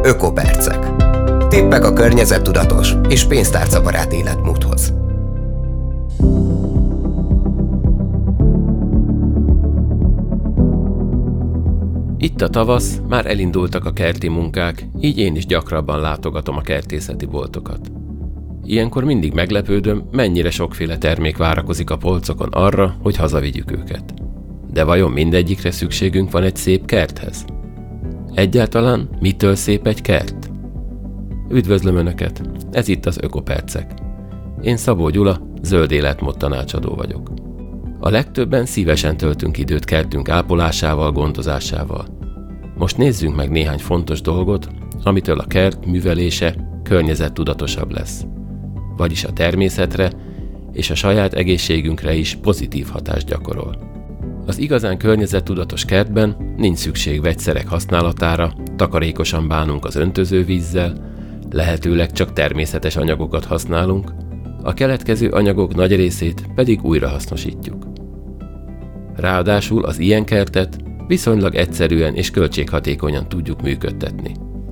Ökopercek. Tippek a környezettudatos és pénztárcabarát életmódhoz. Itt a tavasz, már elindultak a kerti munkák, így én is gyakrabban látogatom a kertészeti boltokat. Ilyenkor mindig meglepődöm, mennyire sokféle termék várakozik a polcokon arra, hogy hazavigyük őket. De vajon mindegyikre szükségünk van egy szép kerthez? Egyáltalán mitől szép egy kert? Üdvözlöm Önöket, ez itt az Ökopercek. Én Szabó Gyula, zöld életmód tanácsadó vagyok. A legtöbben szívesen töltünk időt kertünk ápolásával, gondozásával. Most nézzünk meg néhány fontos dolgot, amitől a kert művelése környezettudatosabb lesz. Vagyis a természetre és a saját egészségünkre is pozitív hatást gyakorol. Az igazán környezettudatos kertben nincs szükség vegyszerek használatára, takarékosan bánunk az öntözővízzel, lehetőleg csak természetes anyagokat használunk, a keletkező anyagok nagy részét pedig újrahasznosítjuk. Ráadásul az ilyen kertet viszonylag egyszerűen és költséghatékonyan tudjuk működtetni.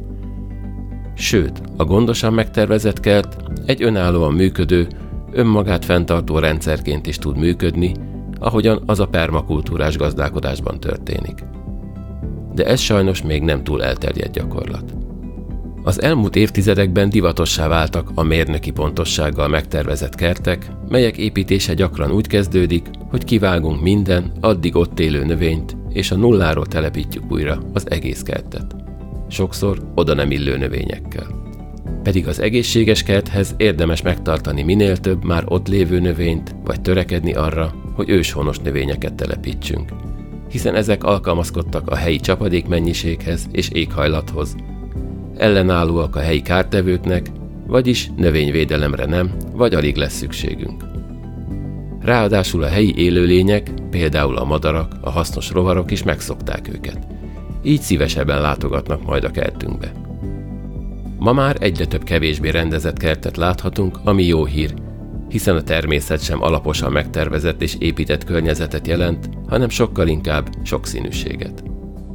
Sőt, a gondosan megtervezett kert egy önállóan működő, önmagát fenntartó rendszerként is tud működni, ahogyan az a permakultúrás gazdálkodásban történik. De ez sajnos még nem túl elterjedt gyakorlat. Az elmúlt évtizedekben divatossá váltak a mérnöki pontossággal megtervezett kertek, melyek építése gyakran úgy kezdődik, hogy kivágunk minden addig ott élő növényt, és a nulláról telepítjük újra az egész kertet. Sokszor oda nem illő növényekkel. Pedig az egészséges kerthez érdemes megtartani minél több már ott lévő növényt, vagy törekedni arra, hogy őshonos növényeket telepítsünk, hiszen ezek alkalmazkodtak a helyi csapadékmennyiséghez és éghajlathoz, ellenállóak a helyi kártevőknek, vagyis növényvédelemre nem, vagy alig lesz szükségünk. Ráadásul a helyi élőlények, például a madarak, a hasznos rovarok is megszokták őket, így szívesebben látogatnak majd a kertünkbe. Ma már egyre több kevésbé rendezett kertet láthatunk, ami jó hír, hiszen a természet sem alaposan megtervezett és épített környezetet jelent, hanem sokkal inkább sokszínűséget.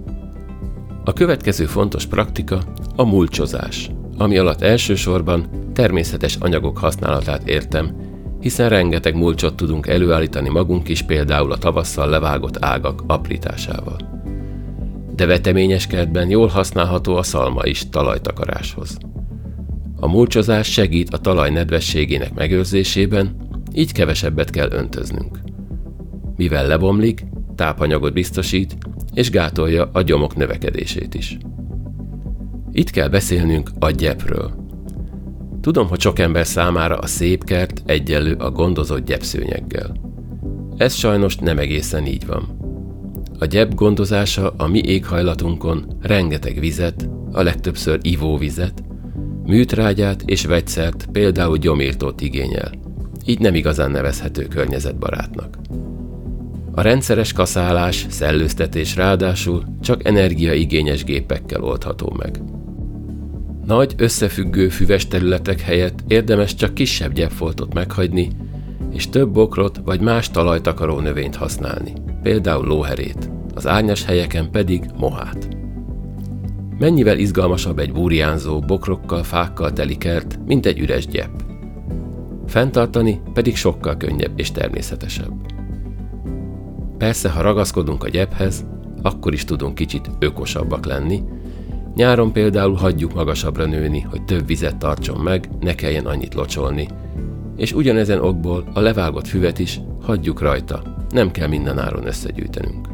A következő fontos praktika a mulcsozás, ami alatt elsősorban természetes anyagok használatát értem, hiszen rengeteg mulcsot tudunk előállítani magunk is, például a tavasszal levágott ágak aprításával. De veteményes kertben jól használható a szalma is talajtakaráshoz. A mulcsozás segít a talaj nedvességének megőrzésében, így kevesebbet kell öntöznünk. Mivel lebomlik, tápanyagot biztosít, és gátolja a gyomok növekedését is. Itt kell beszélnünk a gyepről. Tudom, hogy sok ember számára a szép kert egyenlő a gondozott gyepszőnyeggel. Ez sajnos nem egészen így van. A gyep gondozása a mi éghajlatunkon rengeteg vizet, a legtöbbször ivóvizet, műtrágyát és vegyszert, például gyomírtót igényel, így nem igazán nevezhető környezetbarátnak. A rendszeres kaszálás, szellőztetés ráadásul csak energiaigényes gépekkel oldható meg. Nagy, összefüggő füves területek helyett érdemes csak kisebb gyepfoltot meghagyni, és több bokrot vagy más talajtakaró növényt használni, például lóherét, az árnyas helyeken pedig mohát. Mennyivel izgalmasabb egy burjánzó, bokrokkal, fákkal teli kert, mint egy üres gyep. Fenntartani pedig sokkal könnyebb és természetesebb. Persze, ha ragaszkodunk a gyephez, akkor is tudunk kicsit ökosabbak lenni. Nyáron például hagyjuk magasabbra nőni, hogy több vizet tartson meg, ne kelljen annyit locsolni. És ugyanezen okból a levágott füvet is hagyjuk rajta, nem kell mindenáron összegyűjtenünk.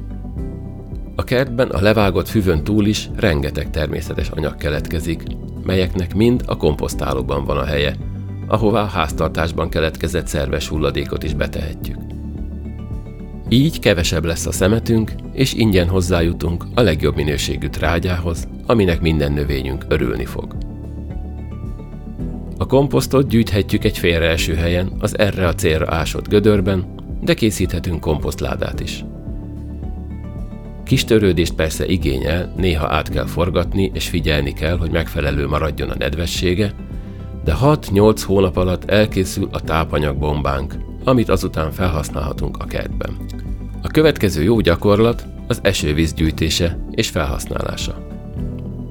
A kertben a levágott füvön túl is rengeteg természetes anyag keletkezik, melyeknek mind a komposztálóban van a helye, ahová a háztartásban keletkezett szerves hulladékot is betehetjük. Így kevesebb lesz a szemetünk, és ingyen hozzájutunk a legjobb minőségű trágyához, aminek minden növényünk örülni fog. A komposztot gyűjthetjük egy félreeső helyen, az erre a célra ásott gödörben, de készíthetünk komposztládát is. Kis törődést persze igényel, néha át kell forgatni, és figyelni kell, hogy megfelelő maradjon a nedvessége, de 6-8 hónap alatt elkészül a tápanyagbombánk, amit azután felhasználhatunk a kertben. A következő jó gyakorlat az esővíz gyűjtése és felhasználása.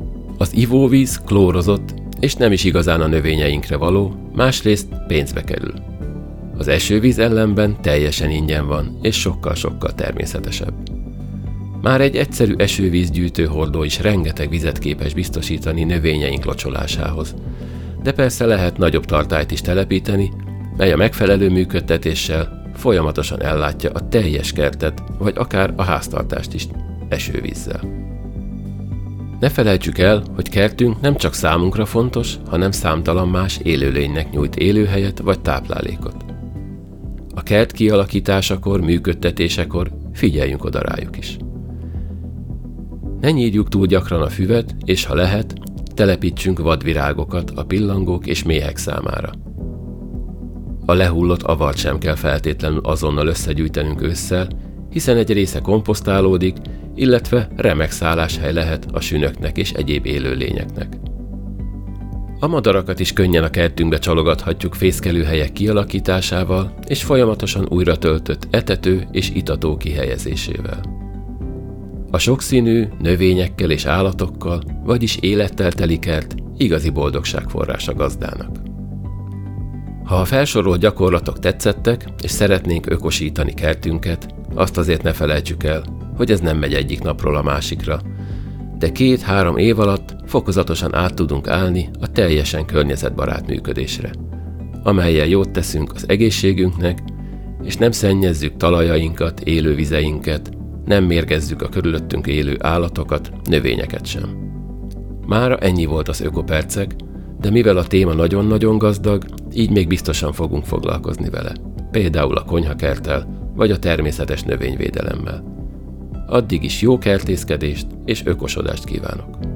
Az ivóvíz klórozott, és nem is igazán a növényeinkre való, másrészt pénzbe kerül. Az esővíz ellenben teljesen ingyen van, és sokkal-sokkal természetesebb. Már egy egyszerű esővízgyűjtő hordó is rengeteg vizet képes biztosítani növényeink locsolásához, de persze lehet nagyobb tartályt is telepíteni, mely a megfelelő működtetéssel folyamatosan ellátja a teljes kertet, vagy akár a háztartást is esővízzel. Ne felejtsük el, hogy kertünk nem csak számunkra fontos, hanem számtalan más élőlénynek nyújt élőhelyet vagy táplálékot. A kert kialakításakor, működtetésekor figyeljünk oda rájuk is. Ne nyírjuk túl gyakran a füvet, és ha lehet, telepítsünk vadvirágokat a pillangók és méhek számára. A lehullott avart sem kell feltétlenül azonnal összegyűjtenünk ősszel, hiszen egy része komposztálódik, illetve remek szálláshely lehet a sünöknek és egyéb élőlényeknek. A madarakat is könnyen a kertünkbe csalogathatjuk fészkelőhelyek kialakításával és folyamatosan újra töltött etető és itató kihelyezésével. A sokszínű növényekkel és állatokkal, vagyis élettel teli kert igazi boldogság forrása gazdának. Ha a felsorolt gyakorlatok tetszettek, és szeretnénk ökosítani kertünket, azt azért ne felejtsük el, hogy ez nem megy egyik napról a másikra, de 2-3 év alatt fokozatosan át tudunk állni a teljesen környezetbarát működésre, amellyel jót teszünk az egészségünknek, és nem szennyezzük talajainkat, élővizeinket, nem mérgezzük a körülöttünk élő állatokat, növényeket sem. Mára ennyi volt az Ökopercek, de mivel a téma nagyon-nagyon gazdag, így még biztosan fogunk foglalkozni vele, például a konyhakerttel, vagy a természetes növényvédelemmel. Addig is jó kertészkedést és ökosodást kívánok!